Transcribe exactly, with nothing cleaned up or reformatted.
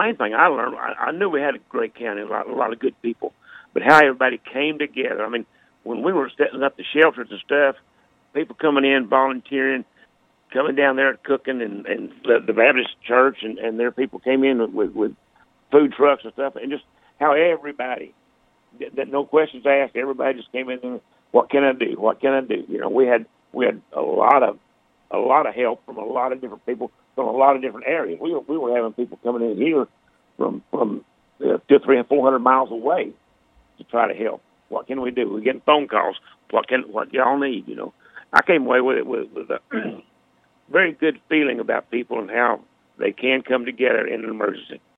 main thing I learned, I, I knew we had a great county, a lot, a lot of good people, but how everybody came together. I mean, when we were setting up the shelters and stuff, people coming in, volunteering, coming down there cooking, and, and the, the Baptist church and, and their people came in with, with, with food trucks and stuff, and just how everybody, that no questions asked, everybody just came in and, what can I do? What can I do? You know, we had we had a lot of a lot of help from a lot of different people from a lot of different areas. We were we were having people coming in here from from uh, two, three, and four hundred miles away to try to help. What can we do? We're getting phone calls. What can what y'all need? You know, I came away with it with, with a very good feeling about people and how they can come together in an emergency.